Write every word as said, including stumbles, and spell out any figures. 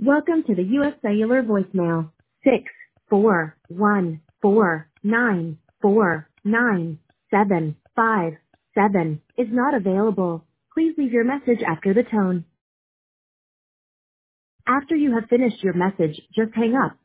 Welcome to the U S Cellular voicemail. Six four one four nine four nine seven five seven is not available. Please leave your message after the tone. After you have finished your message, just hang up.